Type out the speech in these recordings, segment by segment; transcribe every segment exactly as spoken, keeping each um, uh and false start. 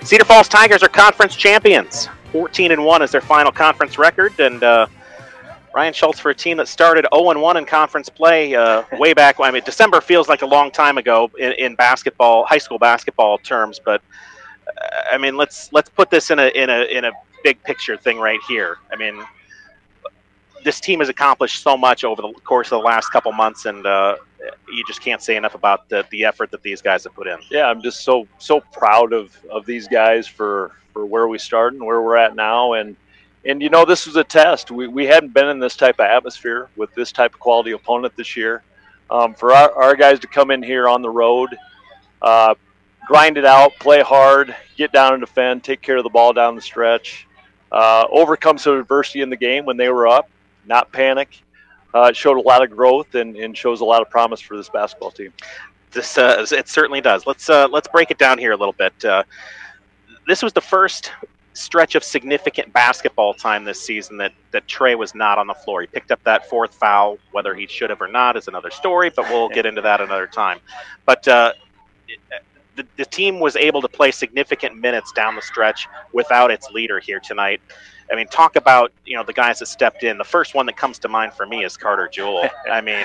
Cedar Falls Tigers are conference champions. fourteen and one is their final conference record, and uh, Ryan Schultz for a team that started oh and one in conference play uh, way back. I mean, December feels like a long time ago in, in basketball, high school basketball terms. But uh, I mean, let's let's put this in a in a in a big picture thing right here. I mean, this team has accomplished so much over the course of the last couple months, and uh, you just can't say enough about the, the effort that these guys have put in. Yeah, I'm just so so proud of, of these guys for, for where we started and where we're at now. And, and you know, this was a test. We, we hadn't been in this type of atmosphere with this type of quality opponent this year. Um, for our, our guys to come in here on the road, uh, grind it out, play hard, get down and defend, take care of the ball down the stretch, uh, overcome some adversity in the game when they were up, not panic. Uh, it showed a lot of growth and, and shows a lot of promise for this basketball team. This uh, it certainly does. Let's uh, let's break it down here a little bit. Uh, this was the first stretch of significant basketball time this season that, that Trey was not on the floor. He picked up that fourth foul. Whether he should have or not is another story, but we'll get into that another time. But uh, the, the team was able to play significant minutes down the stretch without its leader here tonight. I mean, talk about, you know, the guys that stepped in. The first one that comes to mind for me is Carter Jewell. I mean,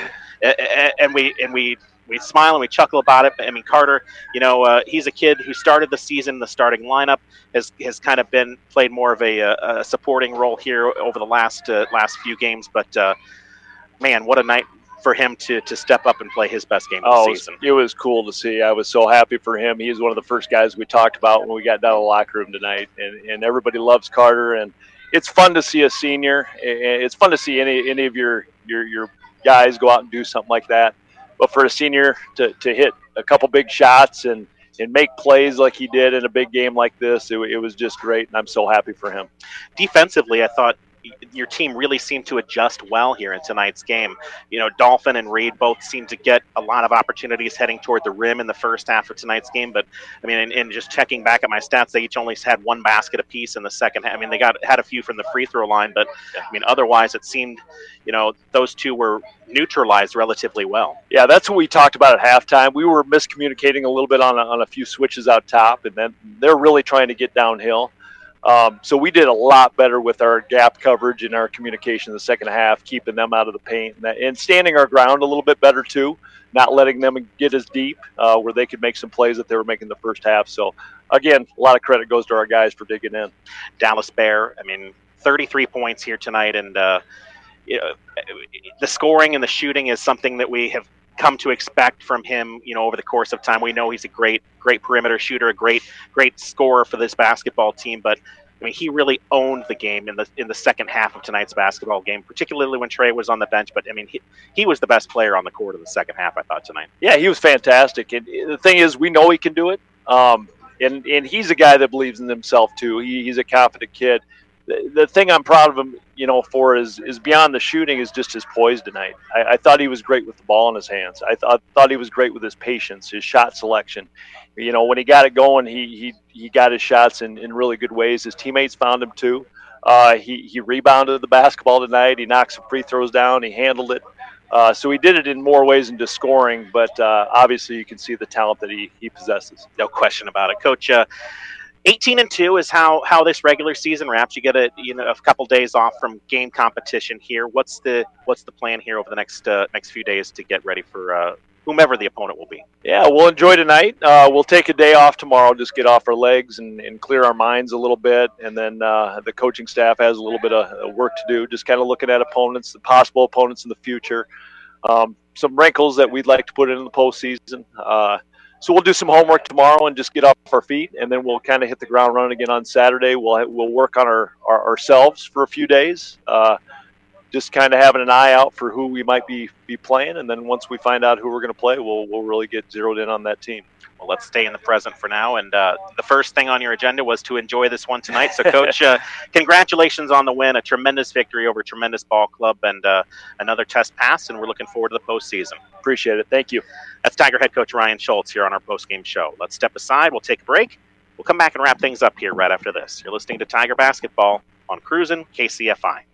and we and we we smile and we chuckle about it. I mean, Carter, you know, uh, he's a kid who started the season in the starting lineup, has has kind of been played more of a, a supporting role here over the last uh, last few games. But uh, man, what a night for him to to step up and play his best game of oh, the season. It was cool to see. I was so happy for him. He was one of the first guys we talked about when we got down to the locker room tonight, and and everybody loves Carter. And it's fun to see a senior. It's fun to see any any of your your your guys go out and do something like that. But for a senior to, to hit a couple big shots and, and make plays like he did in a big game like this, it, it was just great, and I'm so happy for him. Defensively, I thought your team really seemed to adjust well here in tonight's game. You know, Dolphin and Reed both seemed to get a lot of opportunities heading toward the rim in the first half of tonight's game. But, I mean, and, and just checking back at my stats, they each only had one basket apiece in the second half. I mean, they got had a few from the free throw line, but, I mean, otherwise it seemed, you know, those two were neutralized relatively well. Yeah, that's what we talked about at halftime. We were miscommunicating a little bit on a, on a few switches out top, and then they're really trying to get downhill. Um, so we did a lot better with our gap coverage and our communication in the second half, keeping them out of the paint and, that, and standing our ground a little bit better too, not letting them get as deep uh, where they could make some plays that they were making the first half. So, again, a lot of credit goes to our guys for digging in. Dallas Bear, I mean, thirty-three points here tonight, and uh, you know, the scoring and the shooting is something that we have come to expect from him, you know, over the course of time. We know he's a great, great perimeter shooter, a great, great scorer for this basketball team. But I mean, he really owned the game in the in the second half of tonight's basketball game, particularly when Trey was on the bench. But I mean, he, he was the best player on the court in the second half, I thought, tonight. Yeah, he was fantastic. And the thing is, we know he can do it. Um, and and he's a guy that believes in himself too. He, he's a confident kid. The, the thing I'm proud of him, you know, for is is beyond the shooting is just his poise tonight. I, I thought he was great with the ball in his hands. I thought thought he was great with his patience, his shot selection. You know, when he got it going, he he, he got his shots in, in really good ways. His teammates found him too. Uh, he he rebounded the basketball tonight. He knocked some free throws down. He handled it. Uh, so he did it in more ways than just scoring. But uh, obviously, you can see the talent that he he possesses. No question about it, Coach. Uh, eighteen and two is how, how this regular season wraps. You get a you know a couple days off from game competition here. What's the what's the plan here over the next uh, next few days to get ready for uh, whomever the opponent will be? Yeah, we'll enjoy tonight. Uh, we'll take a day off tomorrow, just get off our legs and, and clear our minds a little bit. And then uh, the coaching staff has a little bit of work to do, just kind of looking at opponents, the possible opponents in the future. Um, some wrinkles that we'd like to put in the postseason. Uh, So we'll do some homework tomorrow and just get off our feet, and then we'll kind of hit the ground running again on Saturday. We'll we'll work on our, our ourselves for a few days, uh, just kind of having an eye out for who we might be be playing, and then once we find out who we're going to play, we'll we'll really get zeroed in on that team. Well, let's stay in the present for now. And uh, the first thing on your agenda was to enjoy this one tonight. So, Coach, uh, congratulations on the win. A tremendous victory over a tremendous ball club, and uh, another test pass, and we're looking forward to the postseason. Appreciate it. Thank you. That's Tiger head coach Ryan Schultz here on our postgame show. Let's step aside. We'll take a break. We'll come back and wrap things up here right after this. You're listening to Tiger Basketball on Cruisin' K C F I.